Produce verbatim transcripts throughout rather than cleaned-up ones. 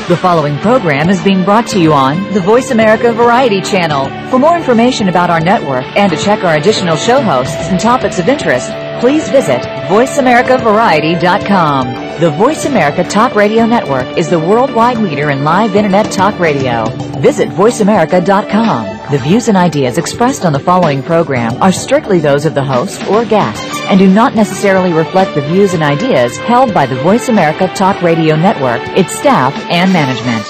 The following program is being brought to you on the Voice America Variety Channel. For more information about our network and to check our additional show hosts and topics of interest, please visit voice america variety dot com. The Voice America Talk Radio Network is the worldwide leader in live Internet talk radio. Visit voice america dot com. The views and ideas expressed on the following program are strictly those of the host or guests and do not necessarily reflect the views and ideas held by the Voice America Talk Radio Network, its staff, and management.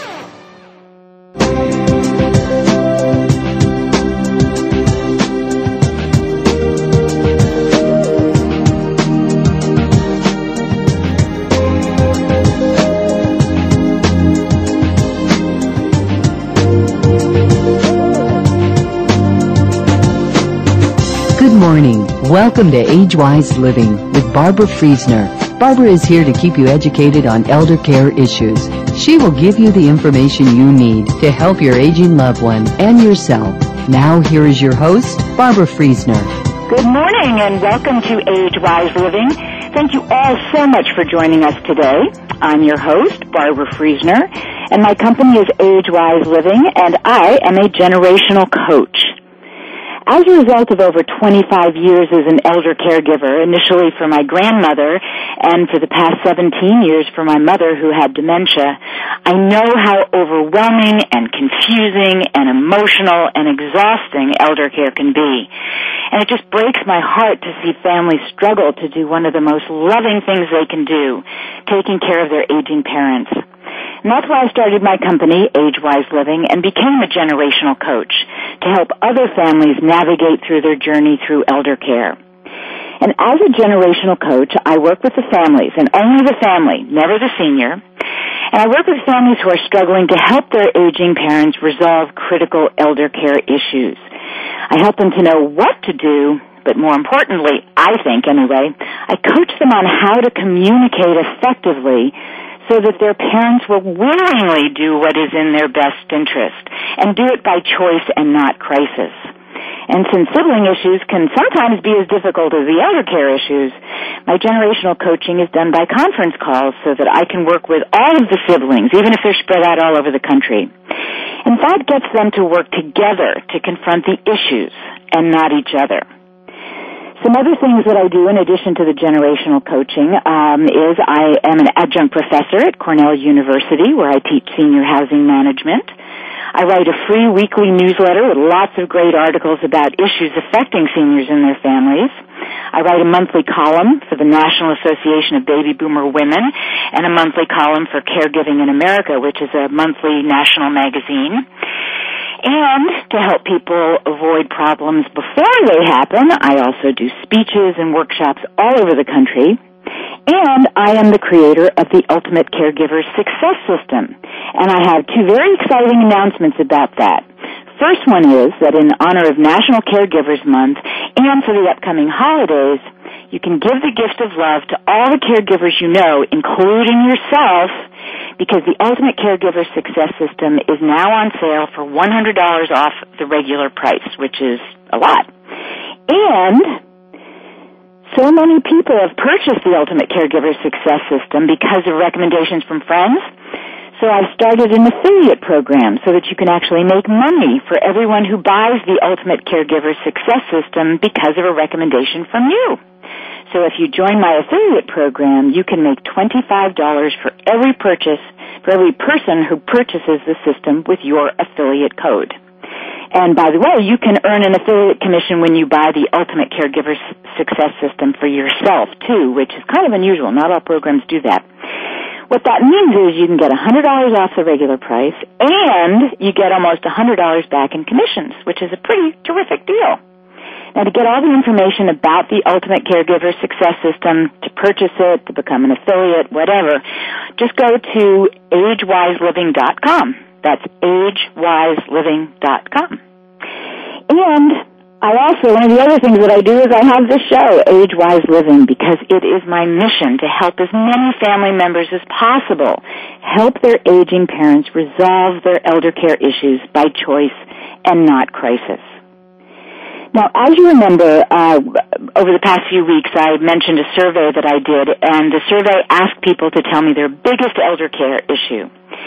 Good morning. Welcome to Age-Wise Living with Barbara Friesner. Barbara is here to keep you educated on elder care issues. She will give you the information you need to help your aging loved one and yourself. Now, here is your host, Barbara Friesner. Good morning and welcome to Age-Wise Living. Thank you all so much for joining us today. I'm your host, Barbara Friesner, and my company is Age-Wise Living, and I am a generational coach. As a result of over twenty-five years as an elder caregiver, initially for my grandmother and for the past seventeen years for my mother who had dementia, I know how overwhelming and confusing and emotional and exhausting elder care can be. And it just breaks my heart to see families struggle to do one of the most loving things they can do, taking care of their aging parents. And that's why I started my company, Age-Wise Living, and became a generational coach to help other families navigate through their journey through elder care. And as a generational coach, I work with the families, and only the family, never the senior. And I work with families who are struggling to help their aging parents resolve critical elder care issues. I help them to know what to do, but more importantly, I think anyway, I coach them on how to communicate effectively so that their parents will willingly do what is in their best interest and do it by choice and not crisis. And since sibling issues can sometimes be as difficult as the elder care issues, my generational coaching is done by conference calls so that I can work with all of the siblings, even if they're spread out all over the country. And that gets them to work together to confront the issues and not each other. Some other things that I do in addition to the generational coaching um, is I am an adjunct professor at Cornell University where I teach senior housing management. I write a free weekly newsletter with lots of great articles about issues affecting seniors and their families. I write a monthly column for the National Association of Baby Boomer Women and a monthly column for Caregiving in America, which is a monthly national magazine. And to help people avoid problems before they happen, I also do speeches and workshops all over the country. And I am the creator of the Ultimate Caregiver Success System. And I have two very exciting announcements about that. First one is that in honor of National Caregivers Month and for the upcoming holidays, you can give the gift of love to all the caregivers you know, including yourself, because the Ultimate Caregiver Success System is now on sale for one hundred dollars off the regular price, which is a lot. And so many people have purchased the Ultimate Caregiver Success System because of recommendations from friends. So I've started an affiliate program so that you can actually make money for everyone who buys the Ultimate Caregiver Success System because of a recommendation from you. So if you join my affiliate program, you can make twenty-five dollars for every purchase, for every person who purchases the system with your affiliate code. And by the way, you can earn an affiliate commission when you buy the Ultimate Caregiver Success System for yourself, too, which is kind of unusual. Not all programs do that. What that means is you can get one hundred dollars off the regular price, and you get almost one hundred dollars back in commissions, which is a pretty terrific deal. Now, to get all the information about the Ultimate Caregiver Success System, to purchase it, to become an affiliate, whatever, just go to age wise living dot com. That's age wise living dot com. And I also, one of the other things that I do is I have this show, Age-Wise Living, because it is my mission to help as many family members as possible help their aging parents resolve their elder care issues by choice and not crisis. Now, as you remember, uh, over the past few weeks, I mentioned a survey that I did, and the survey asked people to tell me their biggest elder care issue.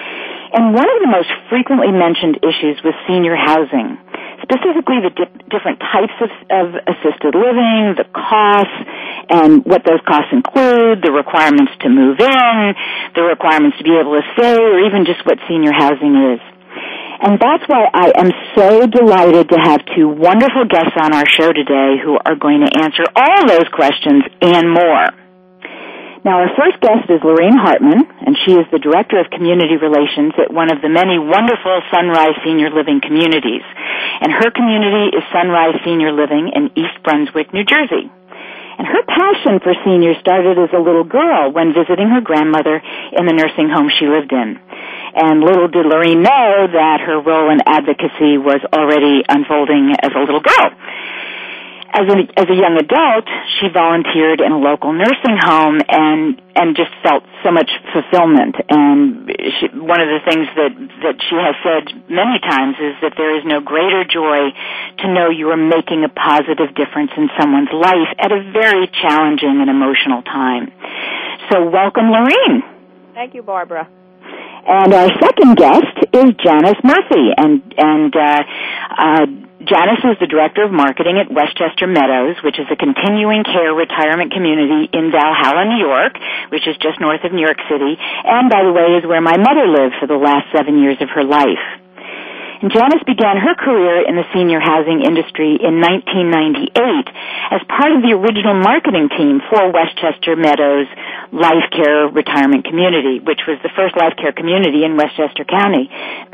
And one of the most frequently mentioned issues was senior housing, specifically the di- different types of, of assisted living, the costs, and what those costs include, the requirements to move in, the requirements to be able to stay, or even just what senior housing is. And that's why I am so delighted to have two wonderful guests on our show today who are going to answer all those questions and more. Now, our first guest is Lorene Hartman, and she is the Director of Community Relations at one of the many wonderful Sunrise Senior Living communities. And her community is Sunrise Senior Living in East Brunswick, New Jersey. And her passion for seniors started as a little girl when visiting her grandmother in the nursing home she lived in. And little did Lorene know that her role in advocacy was already unfolding as a little girl. As a, as a young adult, she volunteered in a local nursing home and, and just felt so much fulfillment. And she, one of the things that, that she has said many times is that there is no greater joy to know you are making a positive difference in someone's life at a very challenging and emotional time. So welcome, Lorene. Thank you, Barbara. And our second guest is Janice Murphy, and, and, uh, uh, Janice is the Director of Marketing at Westchester Meadows, which is a continuing care retirement community in Valhalla, New York, which is just north of New York City, and, by the way, is where my mother lived for the last seven years of her life. And Janice began her career in the senior housing industry in nineteen ninety-eight as part of the original marketing team for Westchester Meadows Life Care Retirement Community, which was the first life care community in Westchester County.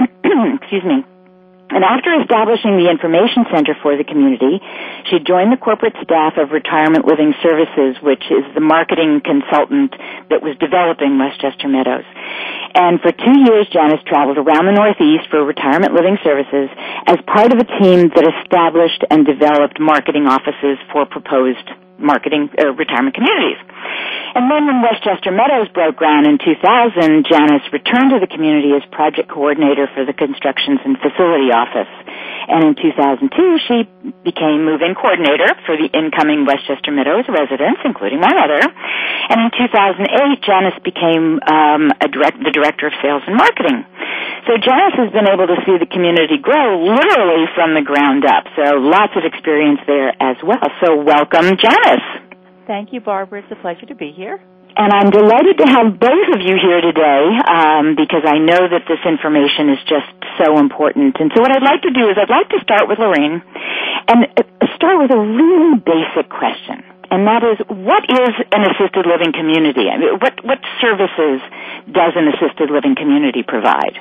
Excuse me. And after establishing the information center for the community, she joined the corporate staff of Retirement Living Services, which is the marketing consultant that was developing Westchester Meadows. And for two years, Janice traveled around the Northeast for Retirement Living Services as part of a team that established and developed marketing offices for proposed marketing uh, retirement communities. And then when Westchester Meadows broke ground in two thousand, Janice returned to the community as project coordinator for the Constructions and Facility Office. And in two thousand two, she became move-in coordinator for the incoming Westchester Meadows residents, including my mother. And in two thousand eight, Janice became um, a direct, the Director of Sales and Marketing. So Janice has been able to see the community grow literally from the ground up. So lots of experience there as well. So welcome, Janice. Thank you, Barbara. It's a pleasure to be here. And I'm delighted to have both of you here today um, because I know that this information is just so important. And so what I'd like to do is I'd like to start with Lorene and start with a really basic question. And that is, what is an assisted living community? I mean, what, what services does an assisted living community provide?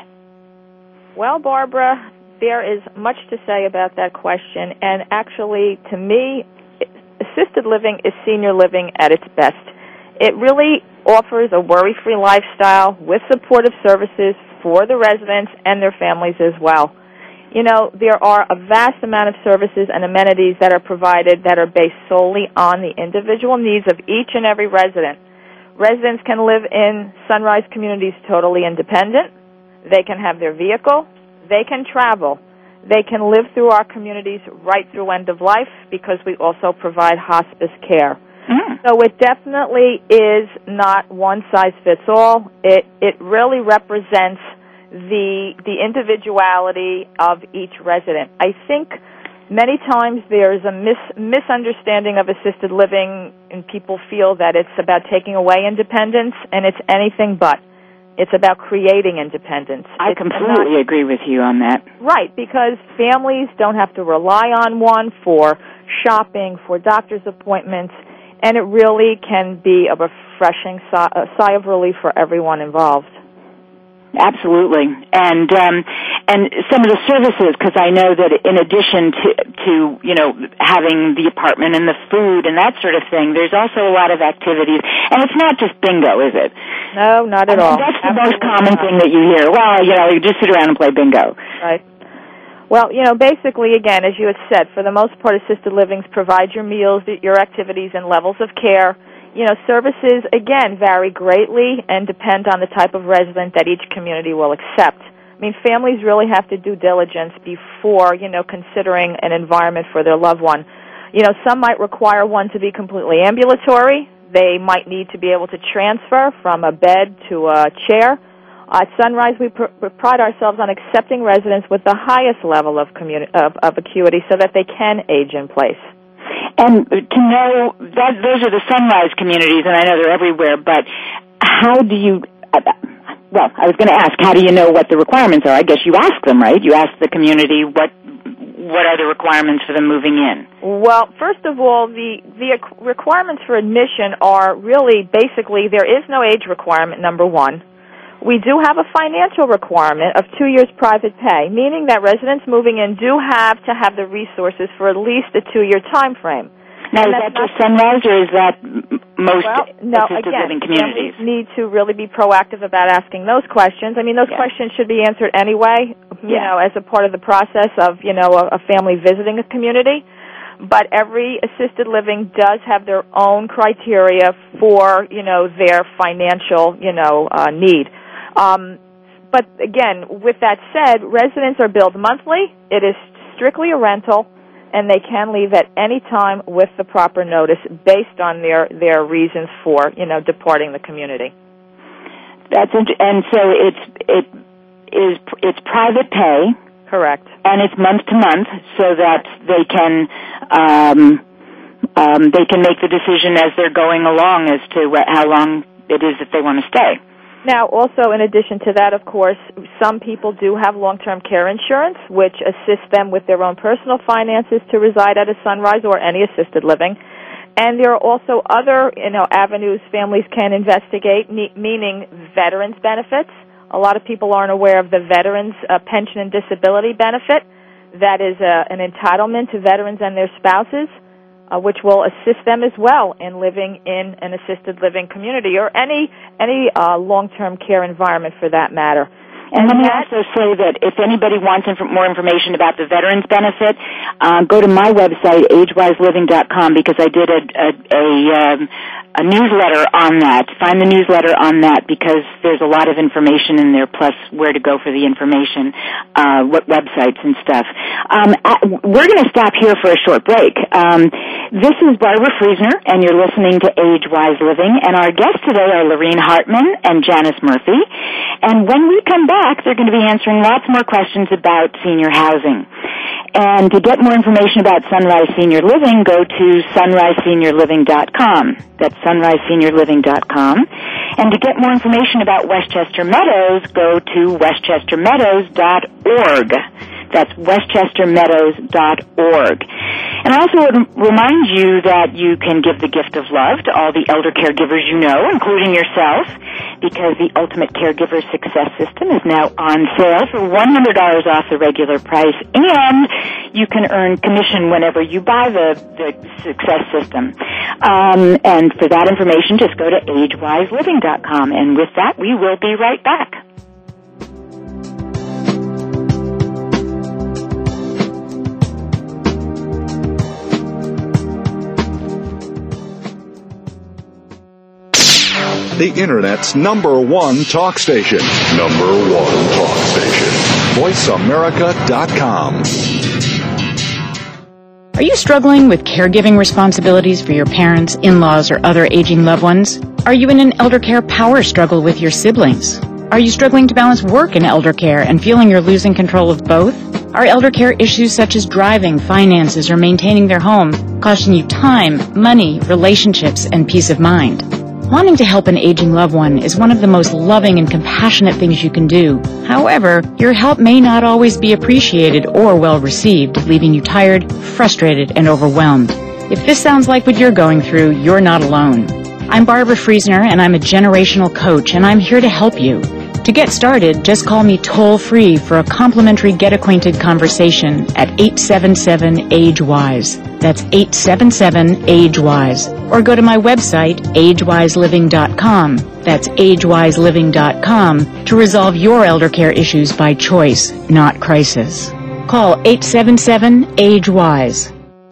Well, Barbara, there is much to say about that question. And actually, to me, assisted living is senior living at its best. It really offers a worry-free lifestyle with supportive services for the residents and their families as well. You know, there are a vast amount of services and amenities that are provided that are based solely on the individual needs of each and every resident. Residents can live in Sunrise communities totally independent. They can have their vehicle. They can travel. They can live through our communities right through end of life because we also provide hospice care. Mm. So it definitely is not one size fits all. It it really represents the the individuality of each resident. I think many times there's a mis, misunderstanding of assisted living, and people feel that it's about taking away independence, and it's anything but. It's about creating independence. I it's completely not, agree with you on that. Right, because families don't have to rely on one for shopping, for doctor's appointments, and it really can be a refreshing sigh of relief for everyone involved. Absolutely, and um, and some of the services, because I know that in addition to to you know having the apartment and the food and that sort of thing, there's also a lot of activities, and it's not just bingo, is it? No, not at I mean, all. That's the Absolutely most common not. thing that you hear. Well, you know, you just sit around and play bingo. Right. Well, you know, basically, again, as you had said, for the most part, assisted livings provide your meals, your activities, and levels of care. You know, services, again, vary greatly and depend on the type of resident that each community will accept. I mean, families really have to do diligence before, you know, considering an environment for their loved one. You know, some might require one to be completely ambulatory. They might need to be able to transfer from a bed to a chair. At Sunrise, we, pr- we pride ourselves on accepting residents with the highest level of, communi- of, of acuity so that they can age in place. And to know that those are the Sunrise communities, and I know they're everywhere, but how do you, well, I was going to ask, how do you know what the requirements are? I guess you ask them, right? You ask the community what what are the requirements for them moving in? Well, first of all, the, the requirements for admission are really basically there is no age requirement, number one. We do have a financial requirement of two years private pay, meaning that residents moving in do have to have the resources for at least a two-year time frame. Now, is that just Sunrise, or is that most well, no, assisted again, living communities? We need to really be proactive about asking those questions. I mean, those yeah. questions should be answered anyway, you yeah. know, as a part of the process of, you know, a, a family visiting a community. But every assisted living does have their own criteria for, you know, their financial, you know, uh, need. Um, but again, with that said, residents are billed monthly. It is strictly a rental, and they can leave at any time with the proper notice based on their, their reasons for, you know, departing the community. That's int- and so it's it is it's private pay. Correct. And it's month to month, so that they can um, um, they can make the decision as they're going along as to what, how long it is that they want to stay. Now, also, in addition to that, of course, some people do have long-term care insurance, which assists them with their own personal finances to reside at a Sunrise or any assisted living. And there are also other, you know, avenues families can investigate, meaning veterans benefits. A lot of people aren't aware of the veterans uh, pension and disability benefit. That is uh, an entitlement to veterans and their spouses, Uh, which will assist them as well in living in an assisted living community or any any uh, long-term care environment for that matter. And let me also say that if anybody wants inf- more information about the veterans benefit, uh, go to my website, age wise living dot com, because I did a, a, a, um, a newsletter on that. Find the newsletter on that, because there's a lot of information in there, plus where to go for the information, uh, what websites and stuff. Um, we're going to stop here for a short break. Um, this is Barbara Friesner, and you're listening to Age Wise Living, and our guests today are Lorene Hartman and Janice Murphy. And when we come back, they're going to be answering lots more questions about senior housing. And to get more information about Sunrise Senior Living, go to sunrise senior living dot com. That's sunrise senior living dot com. And to get more information about Westchester Meadows, go to westchester meadows dot org. That's westchester meadows dot org. And I also would remind you that you can give the gift of love to all the elder caregivers you know, including yourself, because the Ultimate Caregiver Success System is now on sale for one hundred dollars off the regular price, and you can earn commission whenever you buy the, the Success System. Um, and for that information, just go to age wise living dot com. And with that, we will be right back. The Internet's number one talk station. Number one talk station. voice america dot com. Are you struggling with caregiving responsibilities for your parents, in-laws, or other aging loved ones? Are you in an elder care power struggle with your siblings? Are you struggling to balance work and elder care and feeling you're losing control of both? Are elder care issues such as driving, finances, or maintaining their home costing you time, money, relationships, and peace of mind? Wanting to help an aging loved one is one of the most loving and compassionate things you can do. However, your help may not always be appreciated or well received, leaving you tired, frustrated, and overwhelmed. If this sounds like what you're going through, you're not alone. I'm Barbara Friesner, and I'm a generational coach, and I'm here to help you. To get started, just call me toll-free for a complimentary get-acquainted conversation at eight seven seven, age wise. That's eight seven seven, age wise. Or go to my website, age wise living dot com. That's age wise living dot com to resolve your elder care issues by choice, not crisis. Call eight seven seven, age wise.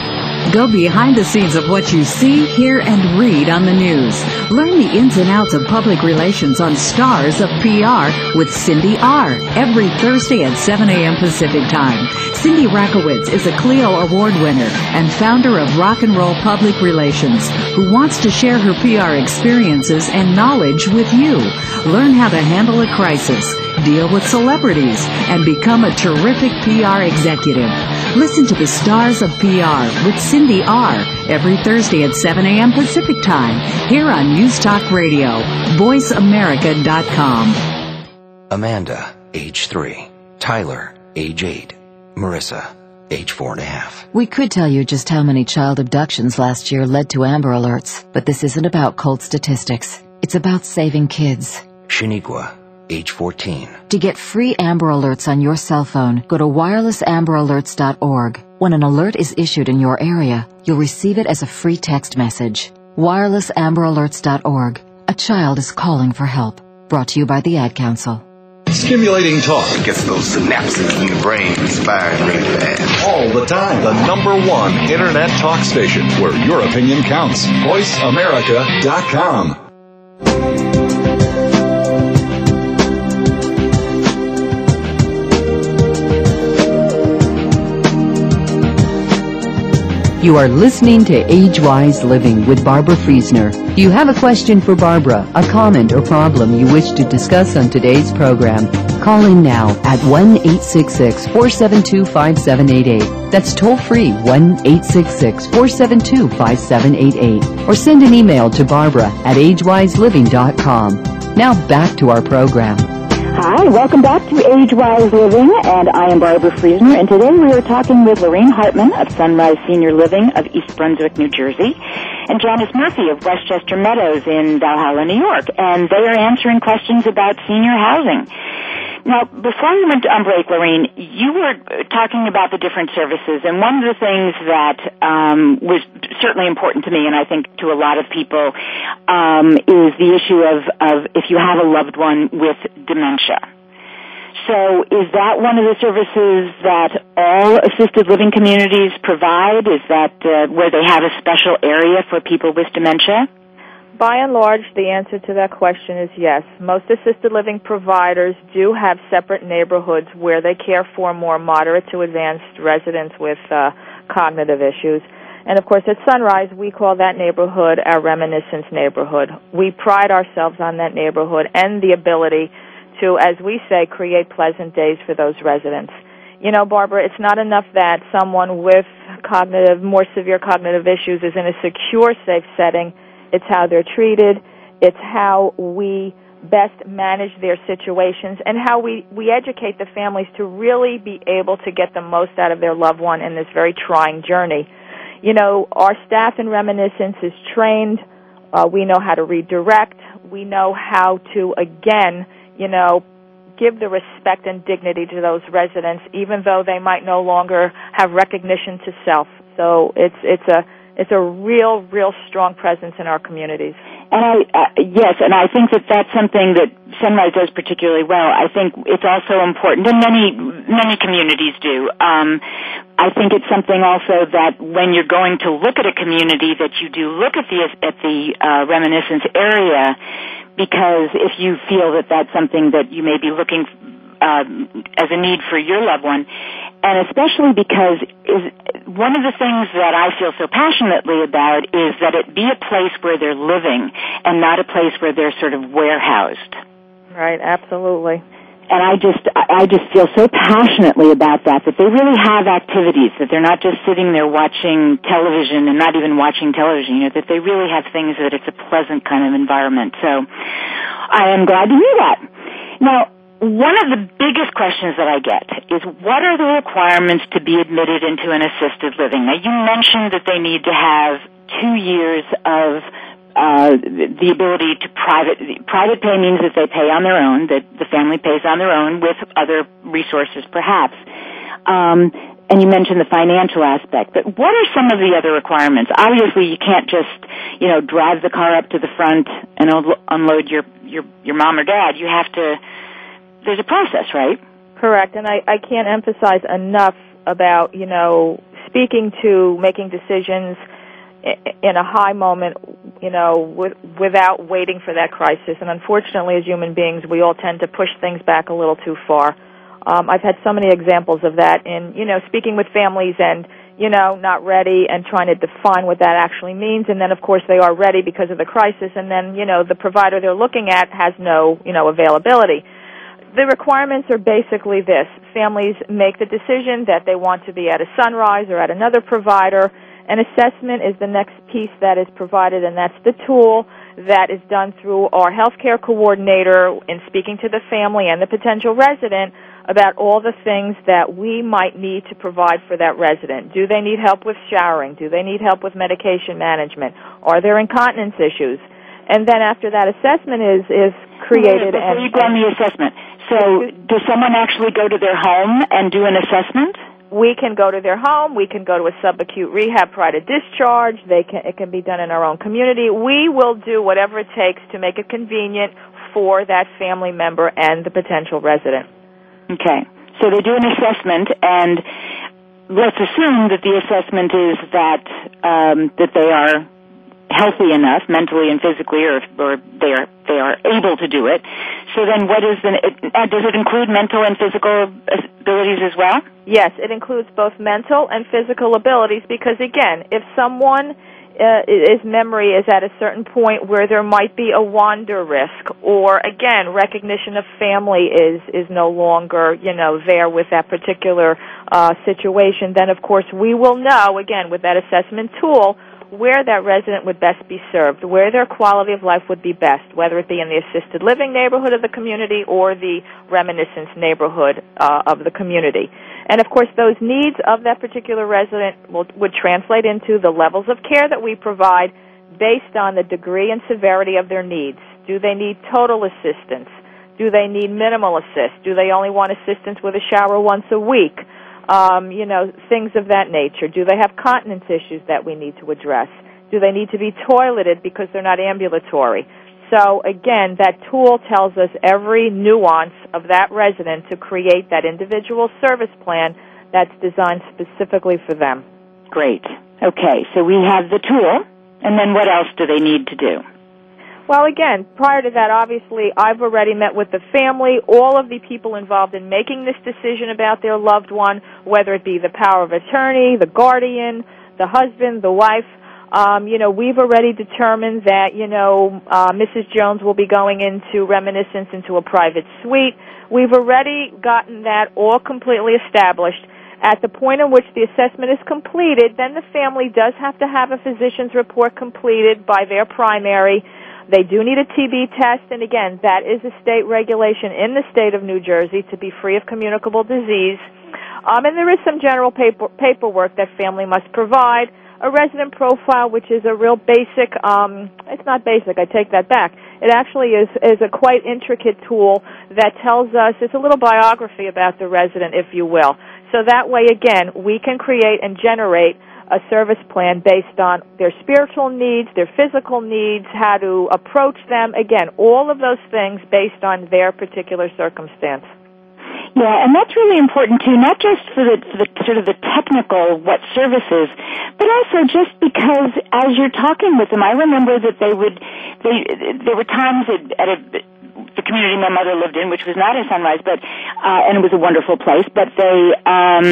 Go behind the scenes of what you see, hear, and read on the news. Learn the ins and outs of public relations on Stars of P R with Cindy R. every Thursday at seven a.m. Pacific Time. Cindy Rakowitz is a Clio Award winner and founder of Rock and Roll Public Relations, who wants to share her P R experiences and knowledge with you. Learn how to handle a crisis, deal with celebrities, and become a terrific P R executive. Listen to the Stars of P R with Cindy R. every Thursday at seven a.m. Pacific Time here on News Talk Radio, voice america dot com. Amanda, age three. Tyler, age eight. Marissa, age four and a half. We could tell you just how many child abductions last year led to Amber Alerts, but this isn't about cold statistics. It's about saving kids. Shaniqua, age fourteen. To get free Amber Alerts on your cell phone, go to wireless amber alerts dot org. When an alert is issued in your area, you'll receive it as a free text message. wireless amber alerts dot org. A child is calling for help. Brought to you by the Ad Council. Stimulating talk. It gets those synapses in the brain firing really fast. All the time. The number one Internet talk station where your opinion counts. voice america dot com. You are listening to Age-Wise Living with Barbara Friesner. Do you have a question for Barbara, a comment or problem you wish to discuss on today's program? Call in now at one eight six six, four seven two, five seven eight eight. That's toll-free, one eight six six, four seven two, five seven eight eight. Or send an email to Barbara at age wise living dot com. Now back to our program. Hi, welcome back to Age-Wise Living, and I am Barbara Friesner, and today we are talking with Lorraine Hartman of Sunrise Senior Living of East Brunswick, New Jersey, and Janice Murphy of Westchester Meadows in Valhalla, New York, and they are answering questions about senior housing. Now, before we went on break, Lorraine, you were talking about the different services, and one of the things that um, was certainly important to me, and I think to a lot of people, um, is the issue of, of if you have a loved one with dementia. So is that one of the services that all assisted living communities provide? Is that uh, where they have a special area for people with dementia? By and large, the answer to that question is yes. Most assisted living providers do have separate neighborhoods where they care for more moderate to advanced residents with uh, cognitive issues. And, of course, at Sunrise, we call that neighborhood our reminiscence neighborhood. We pride ourselves on that neighborhood and the ability to, as we say, create pleasant days for those residents. You know, Barbara, it's not enough that someone with cognitive, more severe cognitive issues is in a secure, safe setting. It's how they're treated. It's how we best manage their situations and how we, we educate the families to really be able to get the most out of their loved one in this very trying journey. You know, our staff in Reminiscence is trained. Uh, we know how to redirect. We know how to, again, you know, give the respect and dignity to those residents, even though they might no longer have recognition to self. So it's it's a It's a real, real strong presence in our communities. And I, uh, yes, and I think that that's something that Sunrise does particularly well. I think it's also important, and many, many communities do. Um, I think it's something also that when you're going to look at a community, that you do look at the at the uh, Reminiscence area, because if you feel that that's something that you may be looking uh, as a need for your loved one. And especially because is one of the things that I feel so passionately about is that it be a place where they're living and not a place where they're sort of warehoused. Right, absolutely. And I just, I just feel so passionately about that, that they really have activities, that they're not just sitting there watching television and not even watching television, you know, that they really have things that it's a pleasant kind of environment. So I am glad to hear that. Now, one of the biggest questions that I get is, what are the requirements to be admitted into an assisted living? Now, you mentioned that they need to have two years of uh, the ability to private, private pay means that they pay on their own, that the family pays on their own with other resources perhaps. Um, and you mentioned the financial aspect, but what are some of the other requirements? Obviously, you can't just, you know, drive the car up to the front and unload your, your, your mom or dad. You have to, there's a process, right? Correct, and I, I can't emphasize enough about, you know, speaking to making decisions in a high moment, you know, with, without waiting for that crisis. And unfortunately, as human beings, we all tend to push things back a little too far. Um, I've had so many examples of that in, you know, speaking with families and, you know, not ready and trying to define what that actually means. And then, of course, they are ready because of the crisis. And then, you know, the provider they're looking at has no, you know, availability. The requirements are basically this. Families make the decision that they want to be at a Sunrise or at another provider. An assessment is the next piece that is provided, and that's the tool that is done through our healthcare coordinator in speaking to the family and the potential resident about all the things that we might need to provide for that resident. Do they need help with showering? Do they need help with medication management? Are there incontinence issues? And then after that assessment is, is created... Before and, you go on the assessment, so does someone actually go to their home and do an assessment? We can go to their home. We can go to a subacute rehab prior to discharge. They can, it can be done in our own community. We will do whatever it takes to make it convenient for that family member and the potential resident. Okay. So they do an assessment, and let's assume that the assessment is that um, that they are healthy enough, mentally and physically, or, or they are they are able to do it. So then, what is the? It, uh, does it include mental and physical abilities as well? Yes, it includes both mental and physical abilities. Because again, if someone uh, his memory is at a certain point where there might be a wander risk, or again, recognition of family is is no longer, you know, there with that particular uh, situation, then of course we will know again with that assessment tool where that resident would best be served, where their quality of life would be best, whether it be in the assisted living neighborhood of the community or the reminiscence neighborhood uh, of the community. And, of course, those needs of that particular resident will, would translate into the levels of care that we provide based on the degree and severity of their needs. Do they need total assistance? Do they need minimal assist? Do they only want assistance with a shower once a week? Um, you know, things of that nature. Do they have continence issues that we need to address? Do they need to be toileted because they're not ambulatory? So, again, that tool tells us every nuance of that resident to create that individual service plan that's designed specifically for them. Great. Okay, so we have the tool, and then what else do they need to do? Well, again, prior to that, obviously, I've already met with the family, all of the people involved in making this decision about their loved one, whether it be the power of attorney, the guardian, the husband, the wife. Um, you know, we've already determined that, you know, uh, Missus Jones will be going into reminiscence into a private suite. We've already gotten that all completely established. At the point in which the assessment is completed, then the family does have to have a physician's report completed by their primary. They do need a T B test, and again, that is a state regulation in the state of New Jersey to be free of communicable disease. Um, and there is some general paper, paperwork that family must provide. A resident profile, which is a real basic, um, it's not basic, I take that back. It actually is, is a quite intricate tool that tells us, it's a little biography about the resident, if you will. So that way, again, we can create and generate a service plan based on their spiritual needs, their physical needs, how to approach them. Again, all of those things based on their particular circumstance. Yeah, and that's really important too, not just for the, for the sort of the technical, what services, but also just because as you're talking with them, I remember that they would, they, there were times at, at a, the community my mother lived in, which was not a Sunrise, but, uh, and it was a wonderful place, but they, um,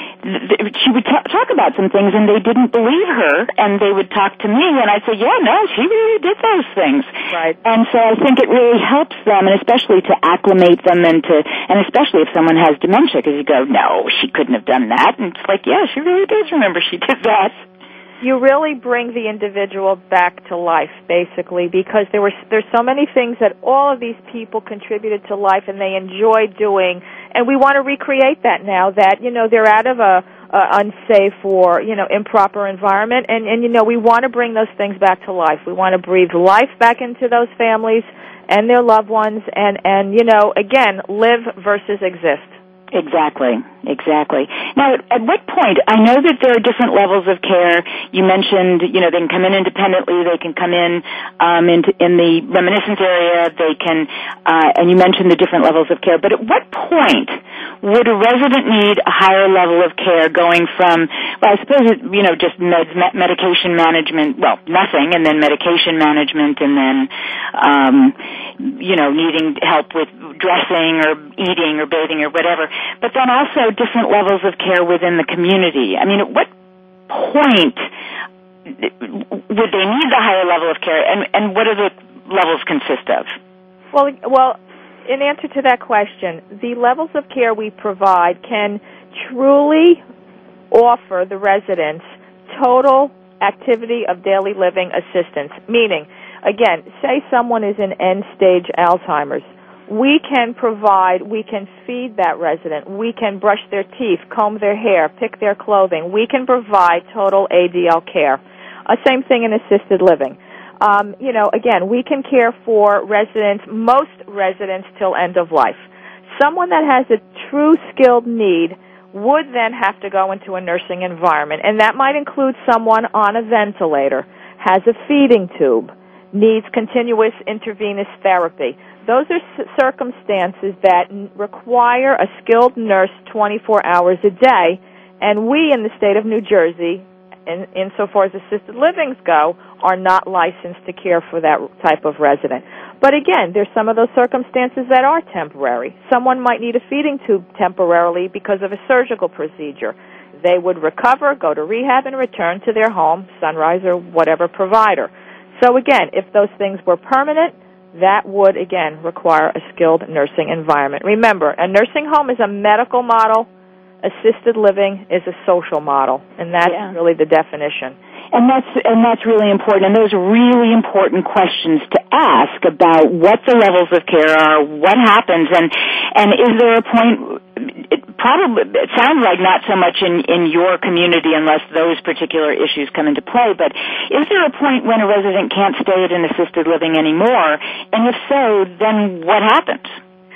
th- she would t- talk about some things and they didn't believe her, and they would talk to me, and I'd say, yeah, no, she really did those things. Right. And so I think it really helps them, and especially to acclimate them and to, and especially if someone has dementia, because you go, no, she couldn't have done that, and it's like, yeah, she really does remember she did that. You really bring the individual back to life, basically, because there were there's so many things that all of these people contributed to life and they enjoyed doing, and we want to recreate that now that, you know, they're out of a, a unsafe or, you know, improper environment, and, and, you know, we want to bring those things back to life. We want to breathe life back into those families and their loved ones and, and you know, again, live versus exist. Exactly, exactly. Now, at what point, I know that there are different levels of care. You mentioned, you know, they can come in independently, they can come in um, into, in the reminiscence area, they can, uh, and you mentioned the different levels of care. But at what point would a resident need a higher level of care going from, well, I suppose, it, you know, just med- medication management, well, nothing, and then medication management, and then, um, you know, needing help with dressing or eating or bathing or whatever, but then also different levels of care within the community. I mean, at what point would they need the higher level of care, and, and what do the levels consist of? Well, well, in answer to that question, the levels of care we provide can truly offer the residents total activity of daily living assistance, meaning, again, say someone is in end-stage Alzheimer's. We can provide, we can feed that resident, we can brush their teeth, comb their hair, pick their clothing. We can provide total A D L care. Uh, same thing in assisted living. Um, you know, again, we can care for residents, most residents, till end of life. Someone that has a true skilled need would then have to go into a nursing environment, and that might include someone on a ventilator, has a feeding tube, needs continuous intravenous therapy. Those are circumstances that require a skilled nurse twenty-four hours a day, and we in the state of New Jersey, in, insofar as assisted livings go, are not licensed to care for that type of resident. But again, there's some of those circumstances that are temporary. Someone might need a feeding tube temporarily because of a surgical procedure. They would recover, go to rehab, and return to their home, Sunrise or whatever provider. So again, if those things were permanent, that would, again, require a skilled nursing environment. Remember, a nursing home is a medical model. Assisted living is a social model, and that's yeah. really the definition. And that's and that's really important. And those are really important questions to ask about what the levels of care are, what happens, and and is there a point? It probably it sounds like not so much in in your community unless those particular issues come into play. But is there a point when a resident can't stay at an assisted living anymore? And if so, then what happens?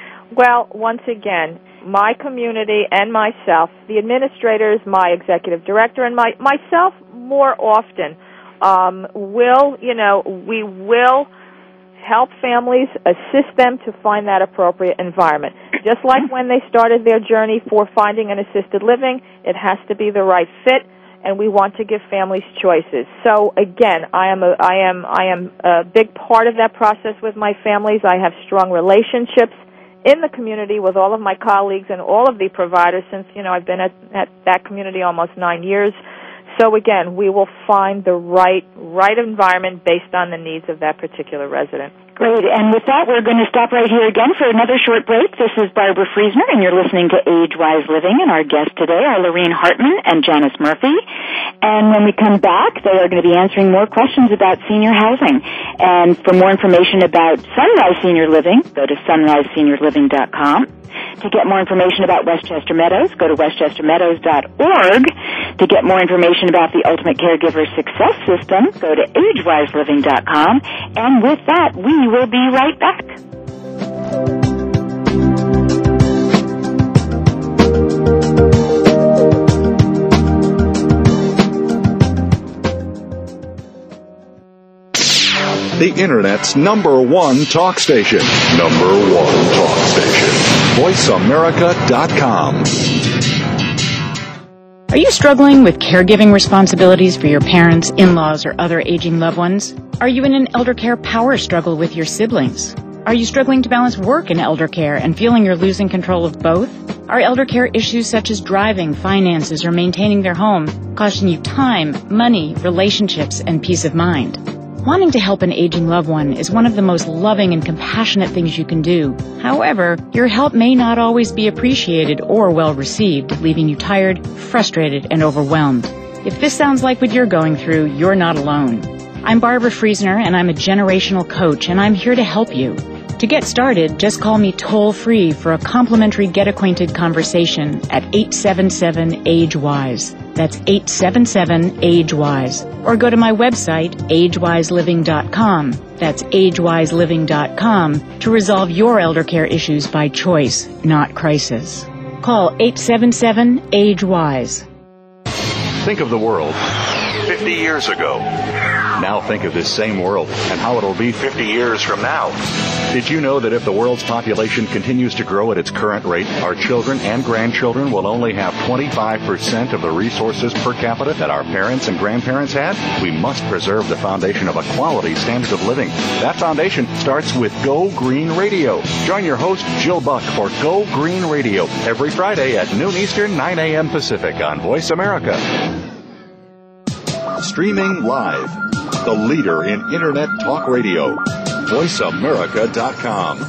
Well, once again, my community and myself, the administrators, my executive director, and my myself more often um, will, you know, we will help families, assist them to find that appropriate environment. Just like when they started their journey for finding an assisted living, it has to be the right fit, and we want to give families choices. So again, I am a, I am I am a big part of that process with my families. I have strong relationships in the community with all of my colleagues and all of the providers since, you know, I've been at, at that community almost nine years. So again, we will find the right right environment based on the needs of that particular resident. Great. And with that, we're going to stop right here again for another short break. This is Barbara Friesner, and you're listening to Age-Wise Living, and our guests today are Lorene Hartman and Janice Murphy. And when we come back, they are going to be answering more questions about senior housing. And for more information about Sunrise Senior Living, go to sunrise senior living dot com. To get more information about Westchester Meadows, go to westchester meadows dot org. To get more information about the Ultimate Caregiver Success System, go to age wise living dot com. And with that, we will be right back. The Internet's number one talk station. Number one talk station. voice america dot com. Are you struggling with caregiving responsibilities for your parents, in-laws, or other aging loved ones? Are you in an elder care power struggle with your siblings? Are you struggling to balance work and elder care and feeling you're losing control of both? Are elder care issues such as driving, finances, or maintaining their home costing you time, money, relationships, and peace of mind? Wanting to help an aging loved one is one of the most loving and compassionate things you can do. However, your help may not always be appreciated or well received, leaving you tired, frustrated, and overwhelmed. If this sounds like what you're going through, you're not alone. I'm Barbara Friesner, and I'm a generational coach, and I'm here to help you. To get started, just call me toll-free for a complimentary get-acquainted conversation at eight seven seven, age wise. That's eight seven seven, age wise. Or go to my website, age wise living dot com. That's age wise living dot com to resolve your elder care issues by choice, not crisis. Call eight seven seven, age wise. Think of the world fifty years ago. Now think of this same world and how it'll be fifty years from now. Did you know that if the world's population continues to grow at its current rate, our children and grandchildren will only have twenty-five percent of the resources per capita that our parents and grandparents had? We must preserve the foundation of a quality standard of living. That foundation starts with Go Green Radio. Join your host, Jill Buck, for Go Green Radio every Friday at noon Eastern, nine a.m. Pacific on Voice America. Streaming live, the leader in Internet talk radio, voice america dot com.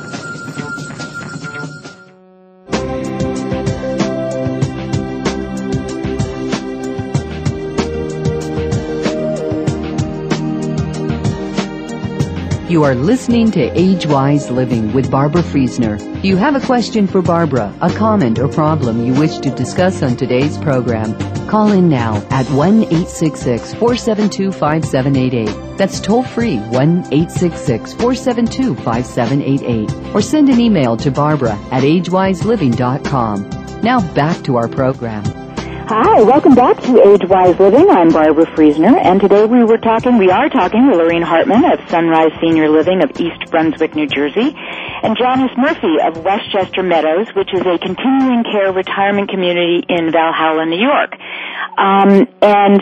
You are listening to Age-Wise Living with Barbara Friesner. Do you have a question for Barbara, a comment or problem you wish to discuss on today's program? Call in now at one eight six six, four seven two, five seven eight eight. That's toll free, one eight six six, four seven two, five seven eight eight. Or send an email to Barbara at age wise living dot com. Now back to our program. Hi, welcome back to Age Wise Living. I'm Barbara Friesner, and today we were talking, we are talking with Lorraine Hartman of Sunrise Senior Living of East Brunswick, New Jersey, and Janice Murphy of Westchester Meadows, which is a continuing care retirement community in Valhalla, New York. Um, and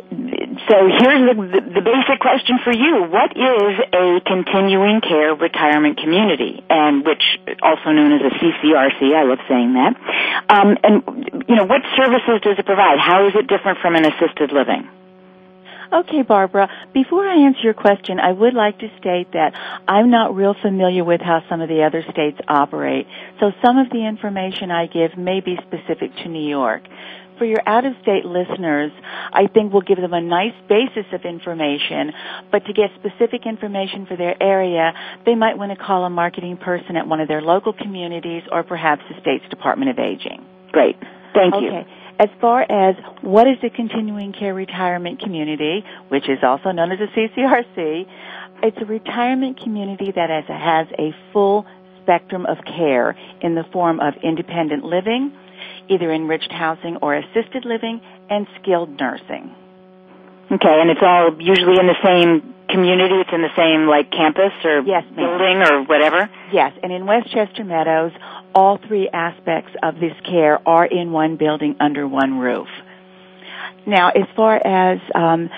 so here's the, the, the basic question for you. What is a continuing care retirement community, and which also known as a C C R C? I love saying that. Um, and, you know, what services does it provide? How is it different from an assisted living? Okay, Barbara, before I answer your question, I would like to state that I'm not real familiar with how some of the other states operate, so some of the information I give may be specific to New York. For your out-of-state listeners, I think we'll give them a nice basis of information, but to get specific information for their area, they might want to call a marketing person at one of their local communities or perhaps the state's Department of Aging. Great. Thank you. Okay. As far as what is a continuing care retirement community, which is also known as a C C R C, it's a retirement community that has, has a full spectrum of care in the form of independent living, either enriched housing or assisted living, and skilled nursing. Okay, and it's all usually in the same community? It's in the same, like, campus or yes, building or whatever? Yes, and in Westchester Meadows, all three aspects of this care are in one building under one roof. Now, as far as um,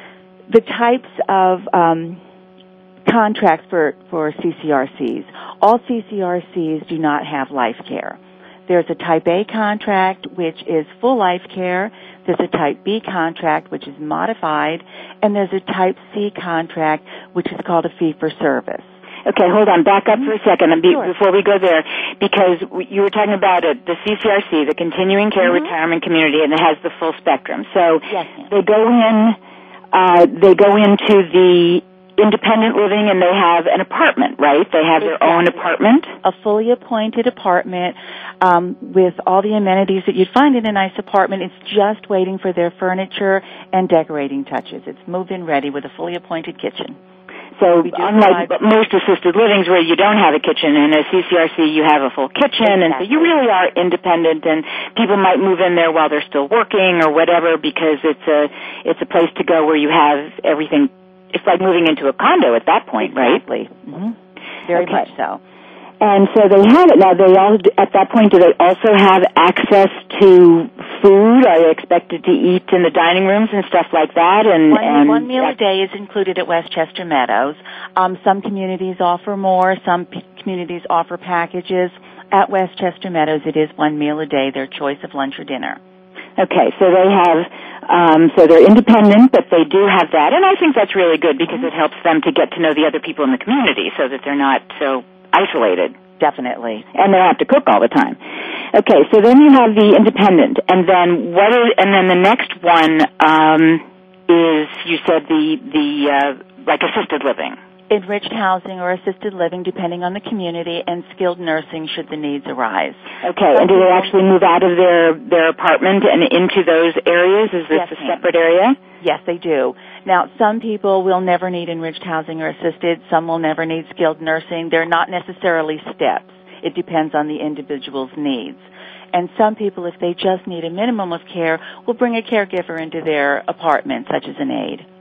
the types of um, contracts for, for C C R Cs, all C C R Cs do not have life care. There's a Type A contract, which is full life care. There's a Type B contract, which is modified. And there's a Type C contract, which is called a fee-for-service. Okay, hold on. Back up for a second be, sure. before we go there, because you were talking about it, the C C R C, the Continuing Care mm-hmm. Retirement Community, and it has the full spectrum. So yes, they go in, uh, they go into the independent living, and they have an apartment, right? They have their exactly. own apartment? A fully appointed apartment um, with all the amenities that you'd find in a nice apartment. It's just waiting for their furniture and decorating touches. It's move-in ready with a fully appointed kitchen. So unlike most assisted livings where you don't have a kitchen, in a C C R C you have a full kitchen, exactly. and so you really are independent, and people might move in there while they're still working or whatever, because it's a it's a place to go where you have everything. It's like moving into a condo at that point, exactly. right? Mm-hmm. Very okay. much so. And so they have it. Now, they all, at that point, do they also have access to food? Are they expected to eat in the dining rooms and stuff like that? And One, and one meal a day is included at Westchester Meadows. Um, some communities offer more. Some p- communities offer packages. At Westchester Meadows, it is one meal a day, their choice of lunch or dinner. Okay, so they have, um, so they're independent, but they do have that. And I think that's really good because it helps them to get to know the other people in the community so that they're not so isolated. Definitely. And they don't have to cook all the time. Okay, so then you have the independent, and then what is, and then the next one um, is, you said the the uh, like assisted living. Enriched housing or assisted living, depending on the community, and skilled nursing should the needs arise. Okay, and do they actually move out of their their apartment and into those areas? Is this yes, a separate area? Yes, they do. Now, some people will never need enriched housing or assisted. Some will never need skilled nursing. They're not necessarily steps. It depends on the individual's needs. And some people, if they just need a minimum of care, will bring a caregiver into their apartment, such as an aide.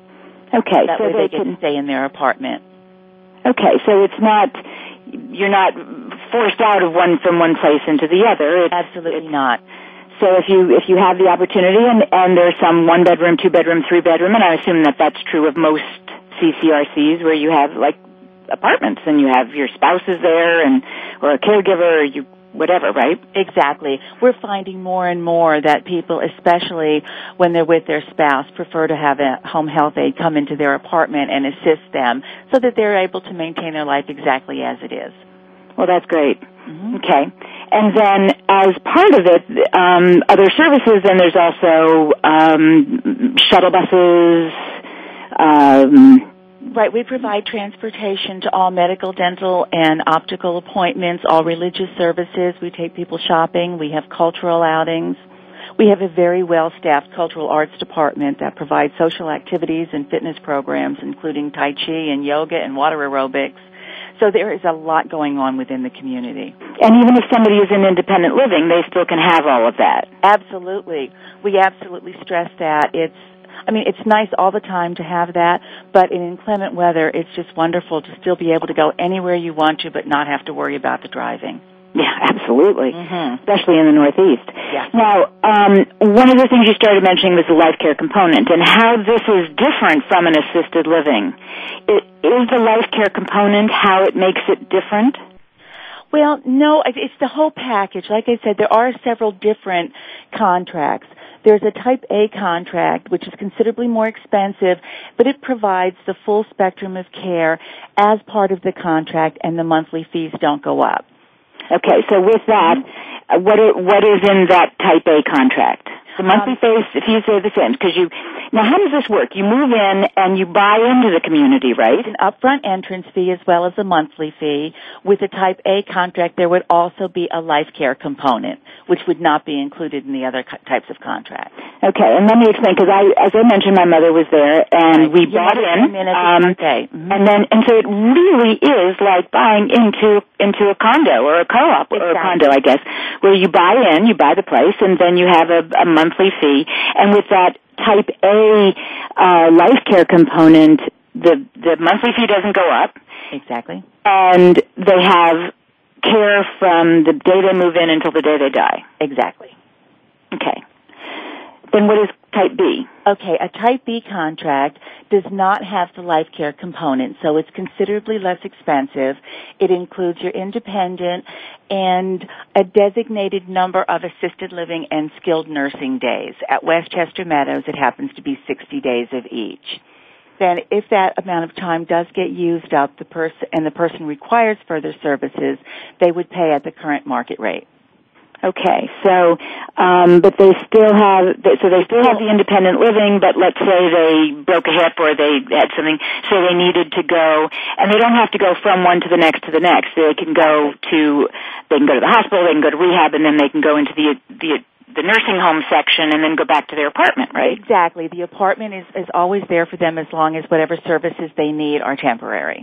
Okay, that so way they, they can stay in their apartment. Okay, so it's not, you're not forced out of one from one place into the other. It's, Absolutely it's, not. So if you if you have the opportunity, and, and there's some one bedroom, two bedroom, three bedroom, and I assume that that's true of most C C R Cs where you have like apartments and you have your spouses there and or a caregiver or you whatever, right? Exactly. We're finding more and more that people, especially when they're with their spouse, prefer to have a home health aide come into their apartment and assist them so that they're able to maintain their life exactly as it is. Well, that's great. Mm-hmm. Okay. And then as part of it, um, other services, then there's also um, shuttle buses. Um, right. We provide transportation to all medical, dental, and optical appointments, all religious services. We take people shopping. We have cultural outings. We have a very well-staffed cultural arts department that provides social activities and fitness programs, including Tai Chi and yoga and water aerobics. So there is a lot going on within the community. And even if somebody is in independent living, they still can have all of that. Absolutely. We absolutely stress that. It's, I mean, it's nice all the time to have that, but in inclement weather, it's just wonderful to still be able to go anywhere you want to but not have to worry about the driving. Yeah, absolutely, mm-hmm. especially in the Northeast. Yeah. Now, um, one of the things you started mentioning was the life care component and how this is different from an assisted living. It, is the life care component how it makes it different? Well, no, it's the whole package. Like I said, there are several different contracts. There's a Type A contract, which is considerably more expensive, but it provides the full spectrum of care as part of the contract, and the monthly fees don't go up. Okay, so with that, uh, what are, what is in that Type A contract? The monthly um, fees are the same because you. Now, how does this work? You move in and you buy into the community, right? It's an upfront entrance fee as well as a monthly fee. With a Type A contract, there would also be a life care component, which would not be included in the other co- types of contracts. Okay, and let me explain because I, as I mentioned, my mother was there and we you bought in, um, okay. mm-hmm. and then and so it really is like buying into into a condo or a co-op exactly. or a condo, I guess, where you buy in, you buy the place, and then you have a, a monthly fee, and with that Type A uh, life care component, the the monthly fee doesn't go up. Exactly. And they have care from the day they move in until the day they die. Exactly. Okay. Then what is Type B? Okay, a Type B contract does not have the life care component, so it's considerably less expensive. It includes your independent and a designated number of assisted living and skilled nursing days. At Westchester Meadows, it happens to be sixty days of each. Then if that amount of time does get used up, the person and the person requires further services, they would pay at the current market rate. Okay, so, um, but they still have, so they still have the independent living, but let's say they broke a hip or they had something, so they needed to go, and they don't have to go from one to the next to the next. They can go to, they can go to the hospital, they can go to rehab, and then they can go into the, the, the nursing home section and then go back to their apartment, right? Exactly. The apartment is, is always there for them as long as whatever services they need are temporary.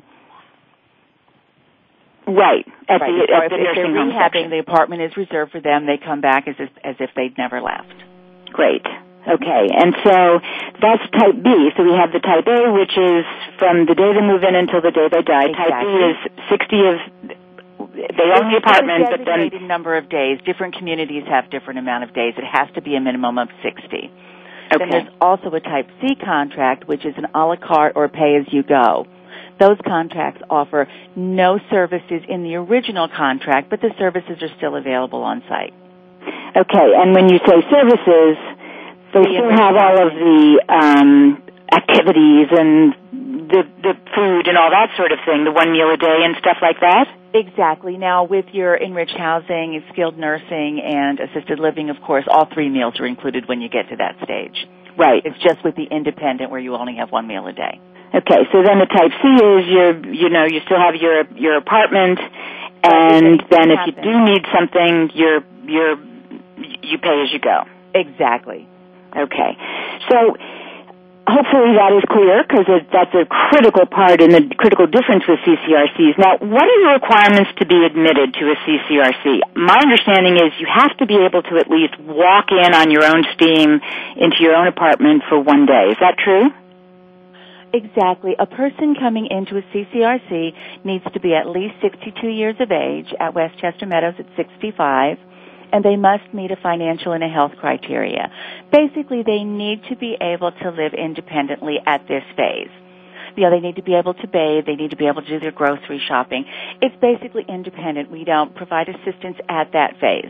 Right. At right. the, Or at if, the if they're nursing home rehabbing, section. the apartment is reserved for them. They come back as if, as if they'd never left. Great. Okay. And so that's Type B. So we have the Type A, which is from the day they move in until the day they die. Exactly. Type B is sixty of, they own the apartment, but then... designated number of days. Different communities have different amount of days. It has to be a minimum of sixty. Okay. Then there's also a Type C contract, which is an a la carte or pay-as-you-go. Those contracts offer no services in the original contract, but the services are still available on site. Okay, and when you say services, they the still have all of the um, activities and the the food and all that sort of thing, the one meal a day and stuff like that? Exactly. Now, with your enriched housing, skilled nursing, and assisted living, of course, all three meals are included when you get to that stage. Right. It's just with the independent where you only have one meal a day. Okay, so then the Type C is your, you know, you still have your your apartment, and if then if you happens. do need something, you're you're you pay as you go. Exactly. Okay, so hopefully that is clear because that's a critical part and the critical difference with C C R Cs. Now, what are the requirements to be admitted to a C C R C? My understanding is you have to be able to at least walk in on your own steam into your own apartment for one day. Is that true? Exactly. A person coming into a C C R C needs to be at least sixty-two years of age. At Westchester Meadows, it's sixty-five. And they must meet a financial and a health criteria. Basically, they need to be able to live independently at this phase. You know, they need to be able to bathe. They need to be able to do their grocery shopping. It's basically independent. We don't provide assistance at that phase.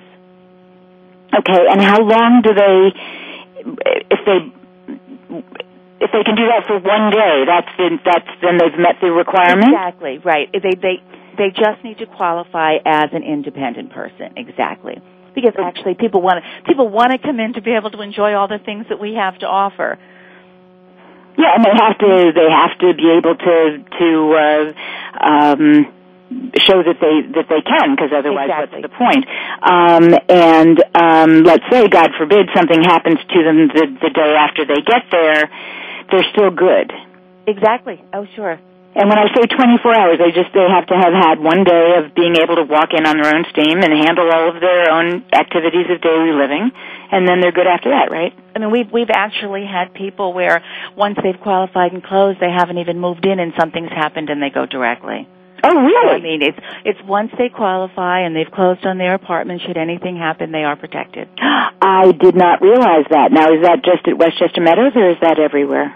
Okay, and how long do they, if they, if they can do that for one day, that's then, that's then they've met the requirement? Exactly, right. They, they, they just need to qualify as an independent person. Exactly. Because actually people want to, people want to come in to be able to enjoy all the things that we have to offer. Yeah, and they have to, they have to be able to, to, uh, um, show that they, that they can, because otherwise exactly. what's the point? Um, and, um, let's say, God forbid, something happens to them the, the day after they get there, they're still good. Exactly. Oh, sure. And when I say twenty-four hours, they just, they have to have had one day of being able to walk in on their own steam and handle all of their own activities of daily living, and then they're good after that, right? I mean, we've, we've actually had people where once they've qualified and closed, they haven't even moved in and something's happened and they go directly. Oh, really? So, I mean, it's, it's once they qualify and they've closed on their apartment, should anything happen, they are protected. I did not realize that. Now, is that just at Westchester Meadows, or is that everywhere?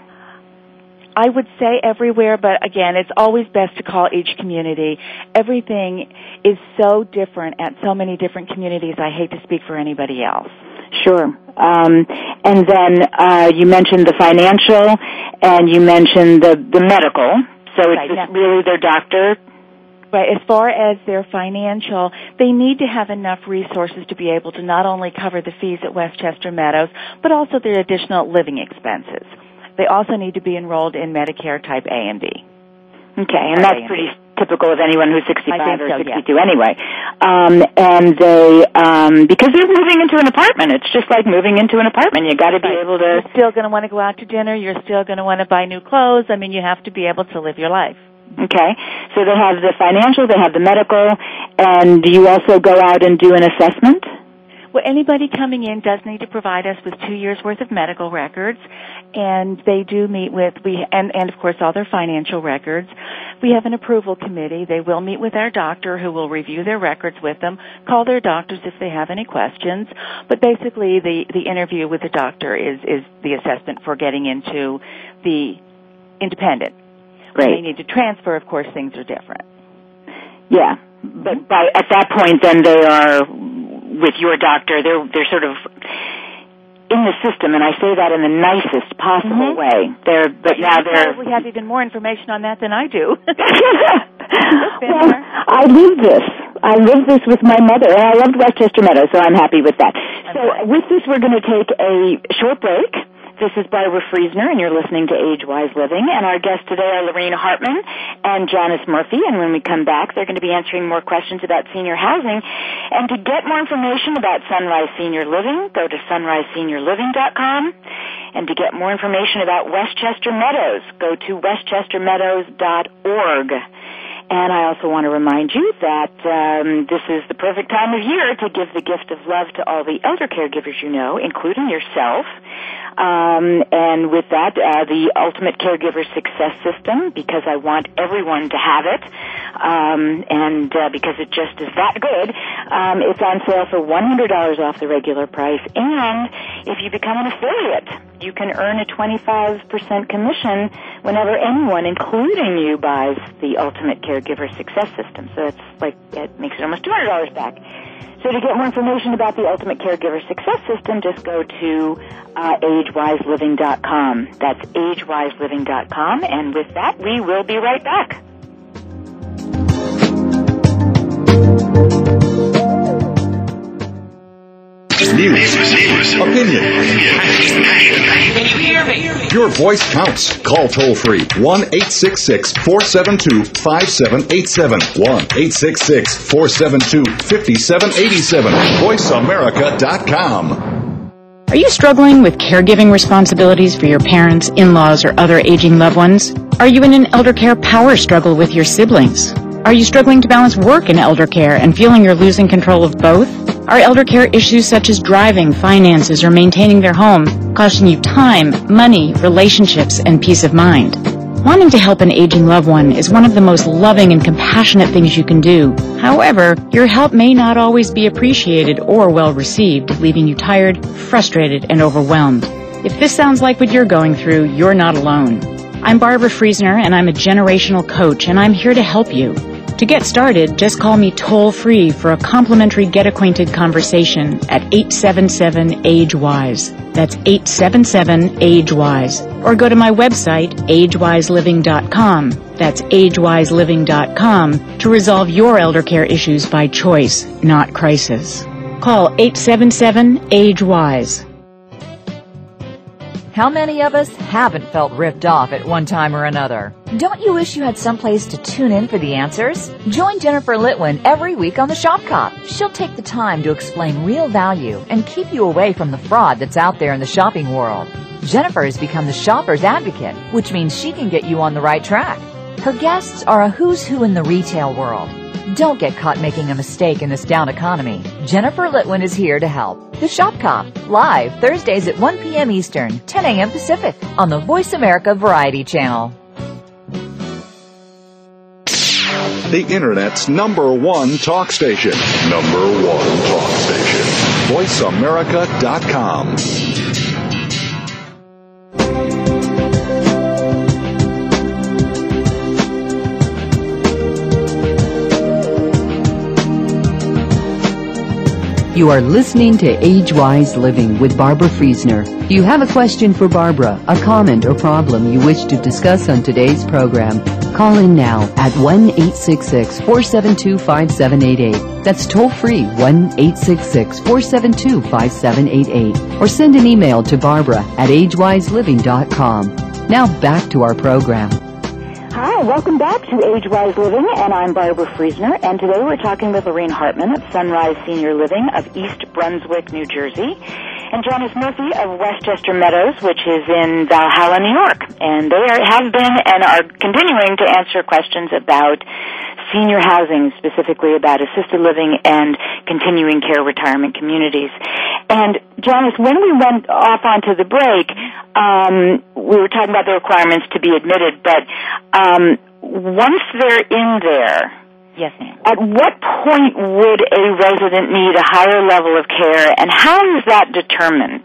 I would say everywhere, but again, it's always best to call each community. Everything is so different at so many different communities, I hate to speak for anybody else. Sure. Um, and then uh, you mentioned the financial, and you mentioned the, the medical. So it's right, just now, really their doctor. Right. As far as their financial, they need to have enough resources to be able to not only cover the fees at Westchester Meadows, but also their additional living expenses. They also need to be enrolled in Medicare Type A and B. Okay, and that's pretty typical of anyone who's sixty-five or so, sixty-two yeah. anyway. Um, and they, um, because they're moving into an apartment, it's just like moving into an apartment. You got to be right. able to. You're still going to want to go out to dinner. You're still going to want to buy new clothes. I mean, you have to be able to live your life. Okay, so they have the financial, they have the medical, and do you also go out and do an assessment? Well, anybody coming in does need to provide us with two years' worth of medical records, and they do meet with, we and, and of course all their financial records. We have an approval committee. They will meet with our doctor, who will review their records with them, call their doctors if they have any questions. But basically the, the interview with the doctor is, is the assessment for getting into the independent. Right. When they need to transfer, of course, things are different. Yeah, but by, at that point then they are with your doctor, they're they're sort of in the system, and I say that in the nicest possible mm-hmm. way. They're, but you now they're. We have even more information on that than I do. Well, I live this. I live this with my mother, and I loved Westchester Meadows, so I'm happy with that. I'm so fine. with this, we're going to take a short break. This is Barbara Friesner, and you're listening to Age Wise Living. And our guests today are Lorene Hartman and Janice Murphy. And when we come back, they're going to be answering more questions about senior housing. And to get more information about Sunrise Senior Living, go to sunrise senior living dot com. And to get more information about Westchester Meadows, go to westchester meadows dot org. And I also want to remind you that um, this is the perfect time of year to give the gift of love to all the elder caregivers you know, including yourself. Um, and with that, uh, the Ultimate Caregiver Success System, because I want everyone to have it, um, and uh, because it just is that good, um, it's on sale for one hundred dollars off the regular price. And if you become an affiliate, you can earn a twenty-five percent commission whenever anyone, including you, buys the Ultimate Caregiver Success System. So it's like, it makes it almost two hundred dollars back. So to get more information about the Ultimate Caregiver Success System, just go to uh, age wise living dot com. That's age wise living dot com. And with that, we will be right back. News, opinion. Can you hear me? Your voice counts. Call toll free one eight six six, four seven two, five seven eight seven. one eight six six, four seven two, five seven eight seven. voice america dot com. Are you struggling with caregiving responsibilities for your parents, in-laws, or other aging loved ones? Are you in an elder care power struggle with your siblings? Are you struggling to balance work and elder care and feeling you're losing control of both? Are elder care issues such as driving, finances, or maintaining their home costing you time, money, relationships, and peace of mind? Wanting to help an aging loved one is one of the most loving and compassionate things you can do. However, your help may not always be appreciated or well received, leaving you tired, frustrated, and overwhelmed. If this sounds like what you're going through, you're not alone. I'm Barbara Friesner, and I'm a generational coach, and I'm here to help you. To get started, just call me toll-free for a complimentary get-acquainted conversation at eight seven seven, age wise. That's eight seven seven, age wise. Or go to my website, age wise living dot com. That's age wise living dot com to resolve your elder care issues by choice, not crisis. Call eight seven seven, age wise. How many of us haven't felt ripped off at one time or another? Don't you wish you had someplace to tune in for the answers? Join Jennifer Litwin every week on the Shop Cop. She'll take the time to explain real value and keep you away from the fraud that's out there in the shopping world. Jennifer has become the shopper's advocate, which means she can get you on the right track. Her guests are a who's who in the retail world. Don't get caught making a mistake in this down economy. Jennifer Litwin is here to help. The Shop Cop, live Thursdays at one p.m. Eastern, ten a.m. Pacific, on the Voice America Variety Channel. The Internet's number one talk station. Number one talk station. voice america dot com. You are listening to Age Wise Living with Barbara Friesner. Do you have a question for Barbara, a comment or problem you wish to discuss on today's program? Call in now at one eight six six, four seven two, five seven eight eight. That's toll free, one eight six six, four seven two, five seven eight eight. Or send an email to Barbara at age wise living dot com. Now back to our program. Hi, welcome back to Age Wise Living, and I'm Barbara Friesner, and today we're talking with Lorraine Hartman of Sunrise Senior Living of East Brunswick, New Jersey, and Janice Murphy of Westchester Meadows, which is in Valhalla, New York. And they are, have been and are continuing to answer questions about senior housing, specifically about assisted living and continuing care retirement communities. And Janice, when we went off onto the break, um, we were talking about the requirements to be admitted, but um, once they're in there, yes, ma'am. At what point would a resident need a higher level of care, and how is that determined?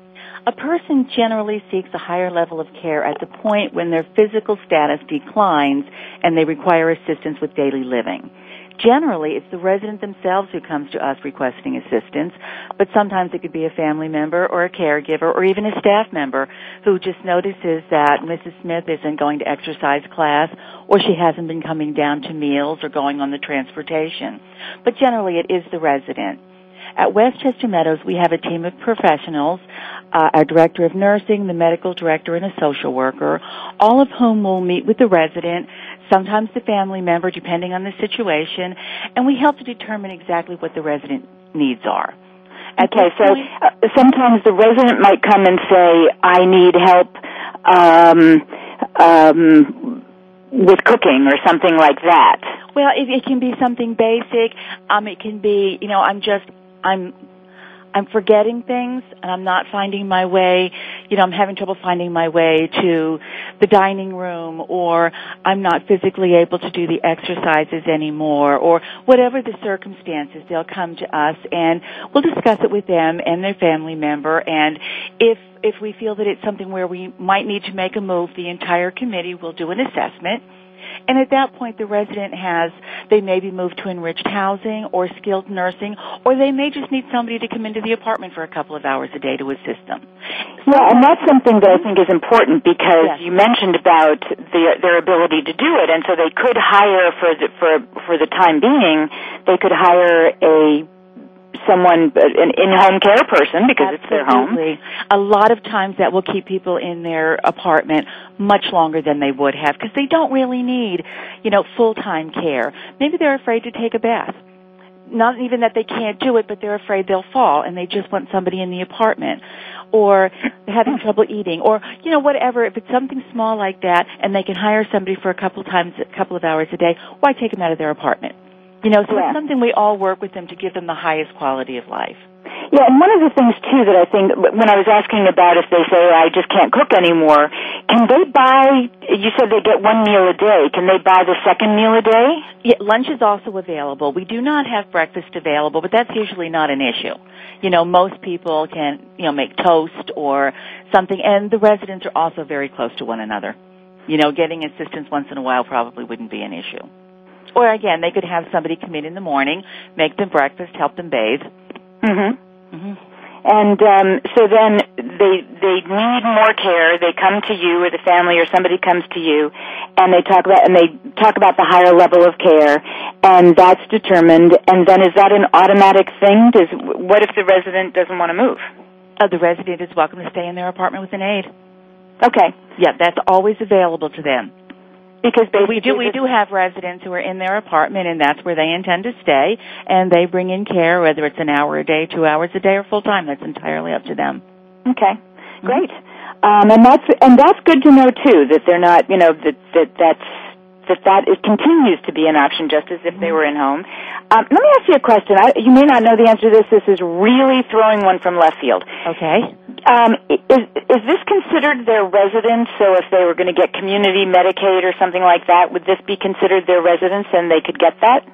A person generally seeks a higher level of care at the point when their physical status declines and they require assistance with daily living. Generally, it's the resident themselves who comes to us requesting assistance, but sometimes it could be a family member or a caregiver or even a staff member who just notices that Missus Smith isn't going to exercise class or she hasn't been coming down to meals or going on the transportation. But generally, it is the resident. At Westchester Meadows, we have a team of professionals, uh, our director of nursing, the medical director, and a social worker, all of whom will meet with the resident, sometimes the family member, depending on the situation, and we help to determine exactly what the resident needs are. At okay, so uh, sometimes the resident might come and say, I need help um, um, with cooking or something like that. Well, it, it can be something basic. Um, it can be, you know, I'm just I'm I'm forgetting things and I'm not finding my way, you know, I'm having trouble finding my way to the dining room, or I'm not physically able to do the exercises anymore, or whatever the circumstances, they'll come to us and we'll discuss it with them and their family member, and if if we feel that it's something where we might need to make a move, the entire committee will do an assessment. And at that point, the resident has, they may be moved to enriched housing or skilled nursing, or they may just need somebody to come into the apartment for a couple of hours a day to assist them. Yeah, and that's something that I think is important because yes. you mentioned about their, their ability to do it, and so they could hire for the, for for the time being, they could hire a someone, an in-home care person, because Absolutely. It's their home. A lot of times that will keep people in their apartment much longer than they would have, because they don't really need, you know, full-time care. Maybe they're afraid to take a bath. Not even that they can't do it, but they're afraid they'll fall, and they just want somebody in the apartment. Or they're having trouble eating, or, you know, whatever. If it's something small like that, and they can hire somebody for a couple times, a couple of hours a day, why take them out of their apartment? You know, so yeah. It's something we all work with them to give them the highest quality of life. Yeah, and one of the things, too, that I think, when I was asking about if they say, oh, I just can't cook anymore, can they buy, you said they get one meal a day, can they buy the second meal a day? Yeah, lunch is also available. We do not have breakfast available, but that's usually not an issue. You know, most people can, you know, make toast or something, and the residents are also very close to one another. You know, getting assistance once in a while probably wouldn't be an issue. Or, again, they could have somebody come in in the morning, make them breakfast, help them bathe. Mm-hmm. Mm-hmm. And um, so then they they need more care. They come to you, or the family, or somebody comes to you, and they talk about and they talk about the higher level of care, and that's determined. And then is that an automatic thing? Does what if the resident doesn't want to move? Uh, the resident is welcome to stay in their apartment with an aide. Okay. Yeah, that's always available to them. Because we do we do have residents who are in their apartment, and that's where they intend to stay, and they bring in care, whether it's an hour a day, two hours a day, or full time. That's entirely up to them. Okay, great, um, and that's and that's good to know too. That they're not, you know, that that that's that that it continues to be an option, just as if they were in home. Um, let me ask you a question. I, you may not know the answer to this. This is really throwing one from left field. Okay. Um, is, is this considered their residence? So if they were going to get community Medicaid or something like that, would this be considered their residence and they could get that?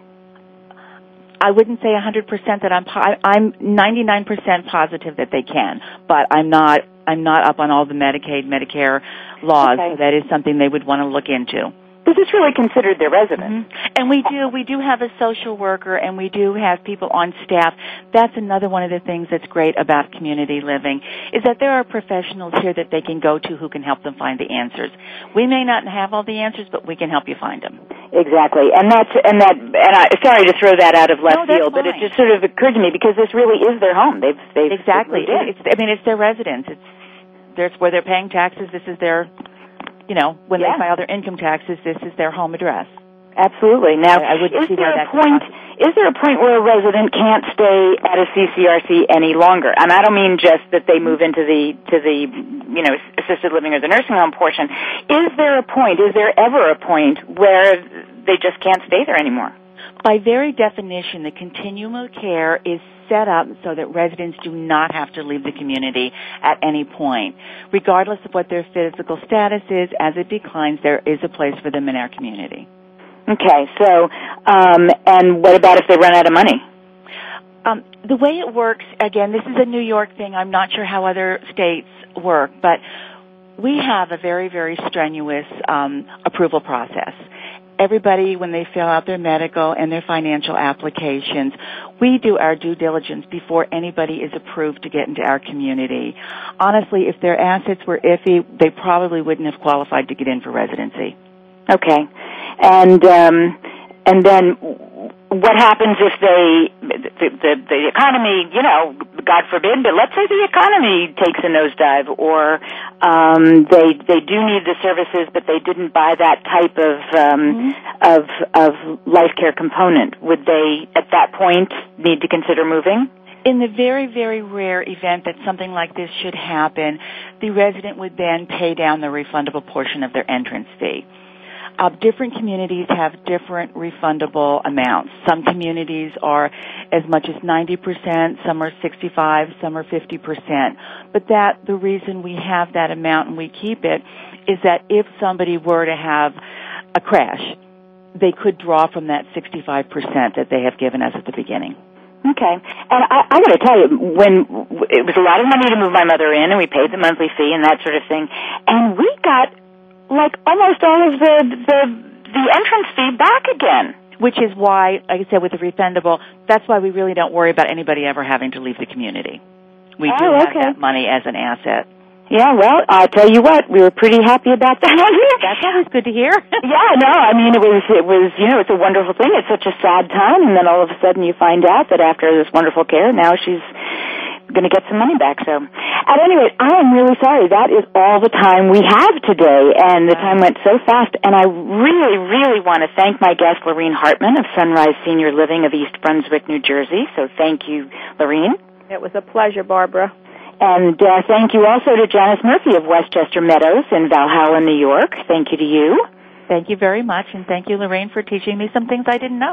I wouldn't say one hundred percent that I'm, po- I'm ninety-nine percent positive that they can, but I'm not, I'm not up on all the Medicaid, Medicare laws, Okay. so that is something they would want to look into. Is this really considered their residence? Mm-hmm. And we do, we do have a social worker, and we do have people on staff. That's another one of the things that's great about community living, is that there are professionals here that they can go to who can help them find the answers. We may not have all the answers, but we can help you find them. Exactly, and that's and that. And I sorry to throw that out of left No, that's field, but it fine. just sort of occurred to me because this really is their home. They've they've Exactly. they've moved in. It's, I mean, it's their residence. It's there's where they're paying taxes. This is their, you know, when Yeah. they file their income taxes, this is their home address. Absolutely. Now, I, I wouldn't is see there why a that's point? Is there a point where a resident can't stay at a C C R C any longer? And I don't mean just that they move into the to the you know assisted living or the nursing home portion. Is there a point? Is there ever a point where they just can't stay there anymore? By very definition, the continuum of care is set up so that residents do not have to leave the community at any point. Regardless of what their physical status is, as it declines, there is a place for them in our community. Okay, so, um, and what about if they run out of money? Um, the way it works, again, this is a New York thing. I'm not sure how other states work, but we have a very, very strenuous um, approval process. Everybody, when they fill out their medical and their financial applications, we do our due diligence before anybody is approved to get into our community. Honestly, if their assets were iffy, they probably wouldn't have qualified to get in for residency. Okay, and um, and then what happens if they the, the the economy, you know, God forbid, but let's say the economy takes a nosedive, or um, they they do need the services, but they didn't buy that type of um, mm-hmm. of of life care component. Would they, at that point, need to consider moving? In the very, very rare event that something like this should happen, the resident would then pay down the refundable portion of their entrance fee. Uh, different communities have different refundable amounts. Some communities are as much as ninety percent, some are sixty-five, some are fifty percent. But that, the reason we have that amount and we keep it is that if somebody were to have a crash, they could draw from that sixty-five percent that they have given us at the beginning. Okay. And I, I got to tell you, when it was a lot of money to move my mother in, and we paid the monthly fee and that sort of thing, and we got like almost all of the the the entrance fee back again. Which is why, like I said, with the refundable, that's why we really don't worry about anybody ever having to leave the community. We oh, do have okay. that money as an asset. Yeah, well, I'll tell you what, we were pretty happy about that. That's always good to hear. Yeah, no, I mean, it was, it was, you know, it's a wonderful thing. It's such a sad time, and then all of a sudden you find out that after this wonderful care, now she's going to get some money back. So, at any rate, I am really sorry. That is all the time we have today, and the time went so fast. And I really, really want to thank my guest, Lorene Hartman of Sunrise Senior Living of East Brunswick, New Jersey. So thank you, Lorene. It was a pleasure, Barbara. And uh, thank you also to Janice Murphy of Westchester Meadows in Valhalla, New York. Thank you to you. Thank you very much, and thank you, Lorraine, for teaching me some things I didn't know.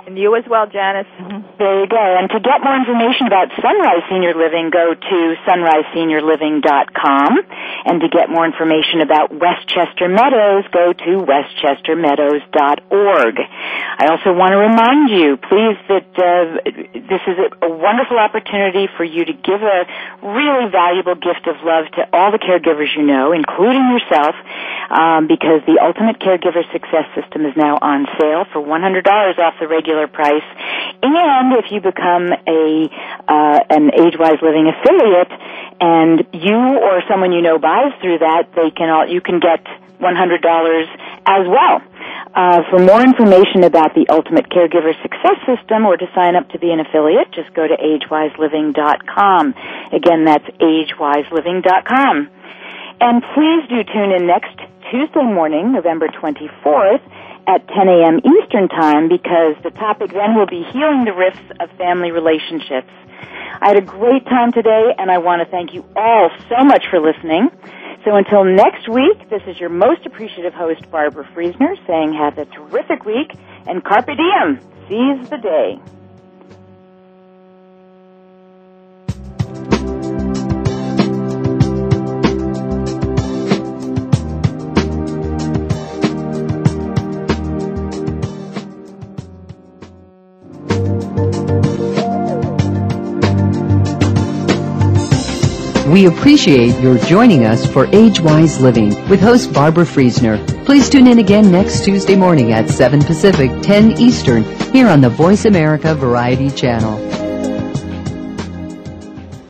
And you as well, Janice. Mm-hmm. There you go. And to get more information about Sunrise Senior Living, go to sunrise senior living dot com. And to get more information about Westchester Meadows, go to westchester meadows dot org. I also want to remind you, please, that uh, this is a, a wonderful opportunity for you to give a really valuable gift of love to all the caregivers you know, including yourself, um, because the Ultimate Caregiver Success System is now on sale for one hundred dollars off the regular price. And if you become a uh, an Age-Wise Living affiliate, and you or someone you know buys through that, they can all, you can get one hundred dollars as well. Uh, for more information about the Ultimate Caregiver Success System or to sign up to be an affiliate, just go to age wise living dot com. Again, that's age wise living dot com. And please do tune in next Tuesday morning, November twenty-fourth, at ten a.m. Eastern Time, because the topic then will be healing the rifts of family relationships. I had a great time today, and I want to thank you all so much for listening. So until next week, this is your most appreciative host, Barbara Friesner, saying have a terrific week, and carpe diem, seize the day. We appreciate your joining us for Age-Wise Living with host Barbara Friesner. Please tune in again next Tuesday morning at seven Pacific, ten Eastern, here on the Voice America Variety Channel.